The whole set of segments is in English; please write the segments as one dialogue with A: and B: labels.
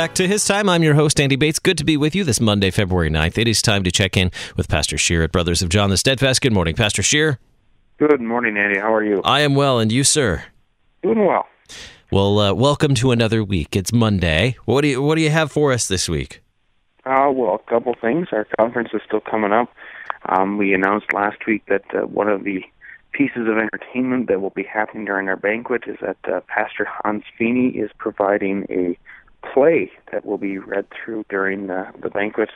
A: back to His Time. I'm your host, Andy Bates. Good to be with you this Monday, February 9th. It is time to check in with Pastor Scheer at Brothers of John the Steadfast. Good morning, Pastor Scheer.
B: Good morning, Andy. How are you?
A: I am well, and you, sir?
B: Doing well.
A: Well, welcome to another week. It's Monday. What do you have for us this week?
B: Well, a couple things. Our conference is still coming up. We announced last week that one of the pieces of entertainment that will be happening during our banquet is that Pastor Hans Feeney is providing a play that will be read through during the banquet.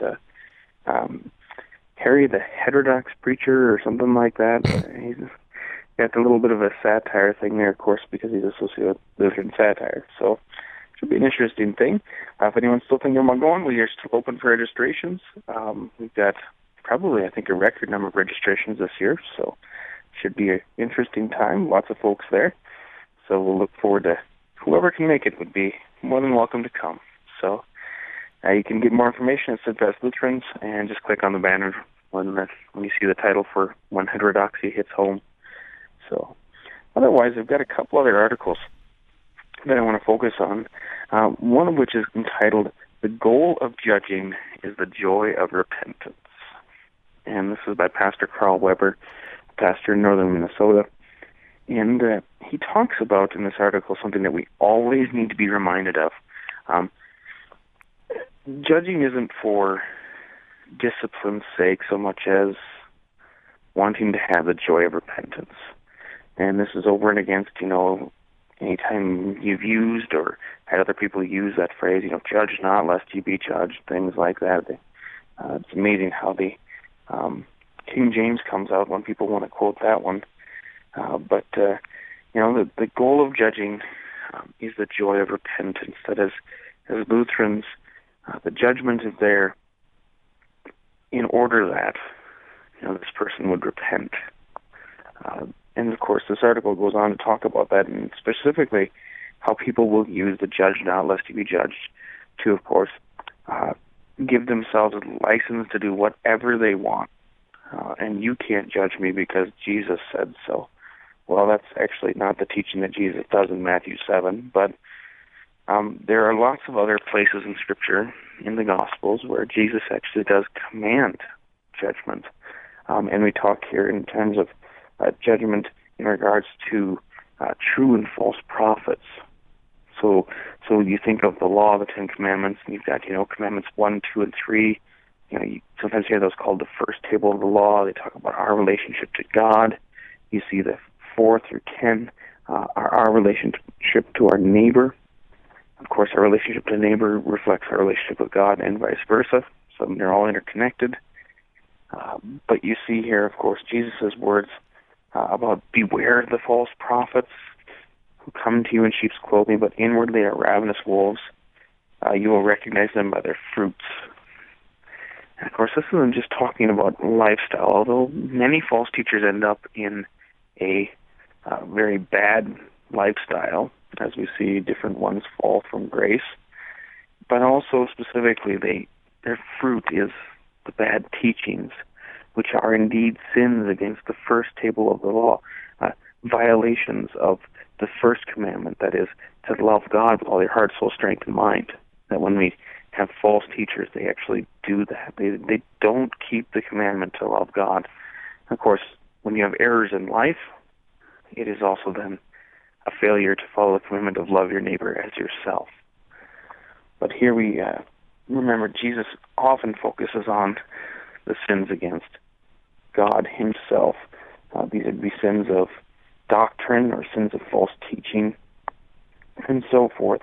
B: Harry the Heterodox Preacher or something like that. He's got a little bit of a satire thing there, of course, because he's associated with Lutheran satire. So it should be an interesting thing. If anyone's still thinking about going, we are still open for registrations. We've got probably, I think, a record number of registrations this year, so should be an interesting time. Lots of folks there. So we'll look forward to whoever can make it would be more than welcome to come. So you can get more information at Steadfast Lutherans and just click on the banner when you see the title for When Heterodoxy Hits Home. So otherwise, I've got a couple other articles that I want to focus on, one of which is entitled, "The Goal of Judging is the Joy of Repentance." And this is by Pastor Carl Weber, pastor in northern Minnesota. And he talks about in this article something that we always need to be reminded of. Judging isn't for discipline's sake so much as wanting to have the joy of repentance. And this is over and against, anytime you've used or had other people use that phrase, judge not lest you be judged, things like that. It's amazing how the King James comes out when people want to quote that one. But the goal of judging is the joy of repentance. That is, as Lutherans, the judgment is there in order that this person would repent. And of course, this article goes on to talk about that, and specifically how people will use the judge not lest you be judged to, of course, give themselves a license to do whatever they want. And you can't judge me because Jesus said so. Well, that's actually not the teaching that Jesus does in Matthew 7, but there are lots of other places in Scripture, in the Gospels, where Jesus actually does command judgment. And we talk here in terms of judgment in regards to true and false prophets. So you think of the law, the Ten Commandments, and you've got, Commandments 1, 2, and 3. You sometimes hear those called the first table of the law. They talk about our relationship to God. You see the 4 through 10, our relationship to our neighbor. Of course, our relationship to the neighbor reflects our relationship with God and vice versa. So they're all interconnected. But you see here, of course, Jesus' words about beware of the false prophets who come to you in sheep's clothing, but inwardly are ravenous wolves. You will recognize them by their fruits. And of course, this isn't just talking about lifestyle, although many false teachers end up in a very bad lifestyle, as we see different ones fall from grace. But also specifically, their fruit is the bad teachings, which are indeed sins against the first table of the law, violations of the first commandment, that is, to love God with all your heart, soul, strength, and mind. That when we have false teachers, they actually do that. They don't keep the commandment to love God. Of course, when you have errors in life, it is also then a failure to follow the commandment of love your neighbor as yourself. But here we remember Jesus often focuses on the sins against God himself. These would be sins of doctrine or sins of false teaching and so forth.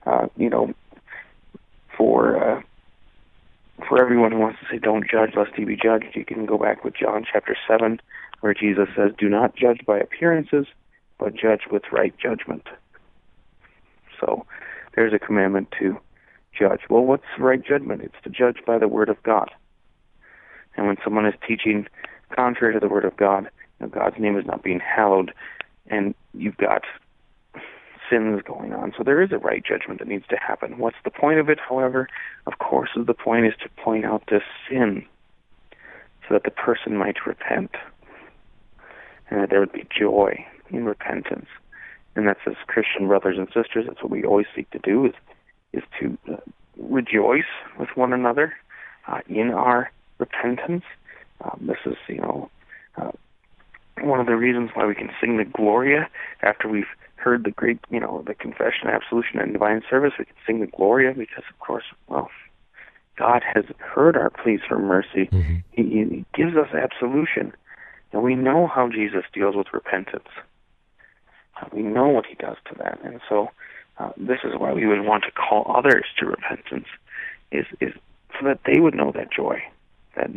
B: For everyone who wants to say, don't judge lest you be judged, you can go back with John chapter 7, where Jesus says, do not judge by appearances, but judge with right judgment. So there's a commandment to judge. Well, what's right judgment? It's to judge by the Word of God. And when someone is teaching contrary to the Word of God, God's name is not being hallowed, and you've got sins going on. So there is a right judgment that needs to happen. What's the point of it, however? Of course, the point is to point out this sin so that the person might repent and that there would be joy in repentance. And that's, as Christian brothers and sisters, that's what we always seek to do, is to rejoice with one another in our repentance. This is, one of the reasons why we can sing the Gloria after we've heard the great, the confession, absolution, and divine service. We can sing the Gloria because, of course, God has heard our pleas for mercy. Mm-hmm. He gives us absolution. And we know how Jesus deals with repentance. We know what he does to that. And so this is why we would want to call others to repentance, is so that they would know that joy, that,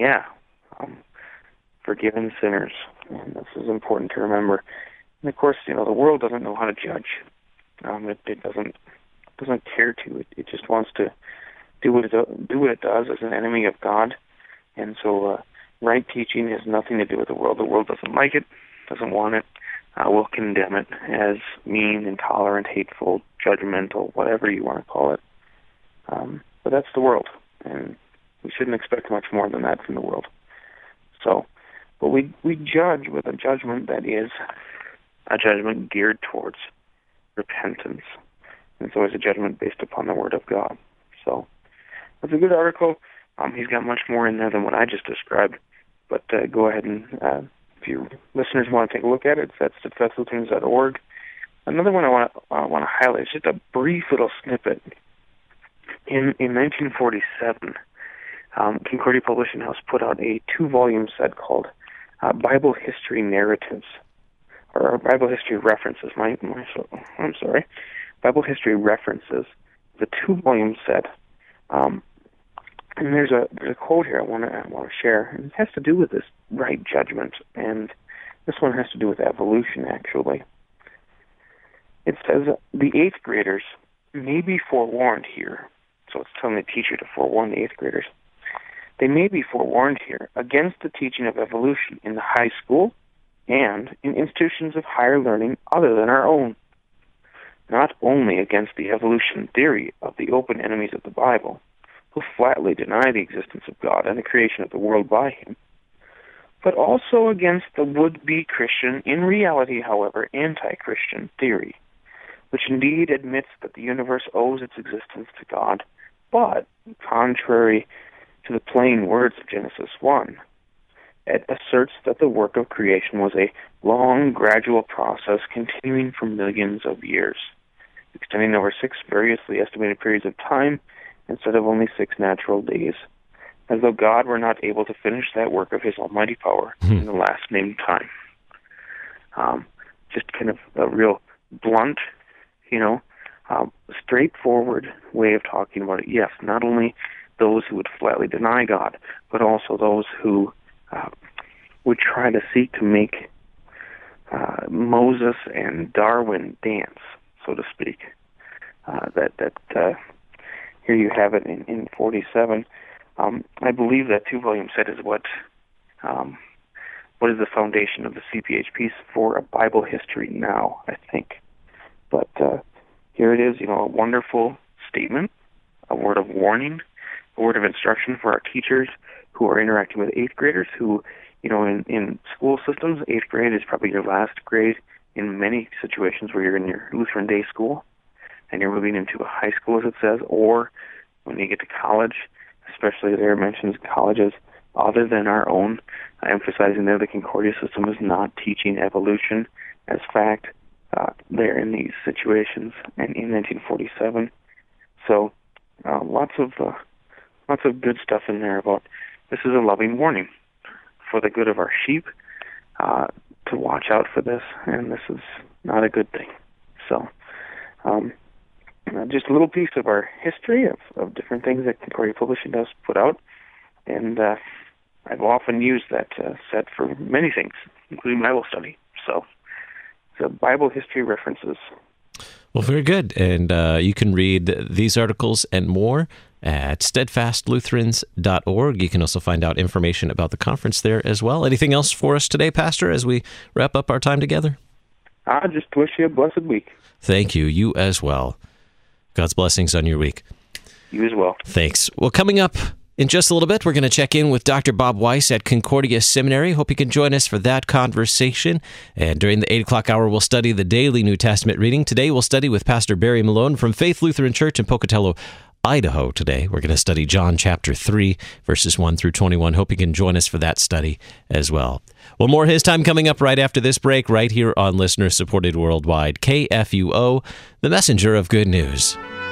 B: forgiven sinners. And this is important to remember. And of course, the world doesn't know how to judge. It doesn't care to. It just wants to do what it does as an enemy of God. And so right teaching has nothing to do with the world. The world doesn't like it, doesn't want it, will condemn it as mean, intolerant, hateful, judgmental, whatever you want to call it. But that's the world, and we shouldn't expect much more than that from the world. So, but we judge with a judgment that is a judgment geared towards repentance. And so it's a judgment based upon the Word of God. So it's a good article. He's got much more in there than what I just described. But go ahead and, if your listeners want to take a look at it, it's at steadfastlutherans.org. Another one I want to highlight is just a brief little snippet. In 1947, Concordia Publishing House put out a 2-volume set called Bible History Narratives, or Bible History References. Bible History References. The 2-volume set. And there's a quote here I want to share, and it has to do with this right judgment, and this one has to do with evolution, actually. It says, the 8th graders may be forewarned here. So it's telling the teacher to forewarn the 8th graders. They may be forewarned here against the teaching of evolution in the high school and in institutions of higher learning other than our own. Not only against the evolution theory of the open enemies of the Bible, who flatly deny the existence of God and the creation of the world by him, but also against the would-be Christian, in reality, however, anti-Christian theory, which indeed admits that the universe owes its existence to God, but, contrary to the plain words of Genesis 1, it asserts that the work of creation was a long, gradual process continuing for millions of years, extending over 6 variously estimated periods of time instead of only 6 natural days, as though God were not able to finish that work of his almighty power in the last named time. Just kind of a real blunt, straightforward way of talking about it. Yes, not only those who would flatly deny God, but also those who would try to seek to make Moses and Darwin dance, so to speak. Here you have it in 47. I believe that 2-volume set is what is the foundation of the CPHP for a Bible history now, I think. But here it is, a wonderful statement, a word of warning, a word of instruction for our teachers who are interacting with 8th graders who, in school systems, 8th grade is probably your last grade in many situations where you're in your Lutheran day school and you're moving into a high school, as it says, or when you get to college, especially there it mentions colleges other than our own, emphasizing there the Concordia system is not teaching evolution as fact there in these situations and in 1947. So lots of good stuff in there about this is a loving warning for the good of our sheep to watch out for this, and this is not a good thing. So just a little piece of our history of different things that Concordia Publishing does put out, and I've often used that set for many things, including Bible study. So Bible History References.
A: Well, very good. And you can read these articles and more at steadfastlutherans.org. You can also find out information about the conference there as well. Anything else for us today, Pastor, as we wrap up our time together?
B: I just wish you a blessed week.
A: Thank you. You as well. God's blessings on your week.
B: You as well.
A: Thanks. Well, coming up in just a little bit, we're going to check in with Dr. Bob Weiss at Concordia Seminary. Hope you can join us for that conversation. And during the 8 o'clock hour, we'll study the daily New Testament reading. Today, we'll study with Pastor Barry Malone from Faith Lutheran Church in Pocatello, Idaho today. We're going to study John chapter 3, verses 1 through 21. Hope you can join us for that study as well. Well, more His Time coming up right after this break, right here on Listener Supported Worldwide, KFUO, the messenger of good news.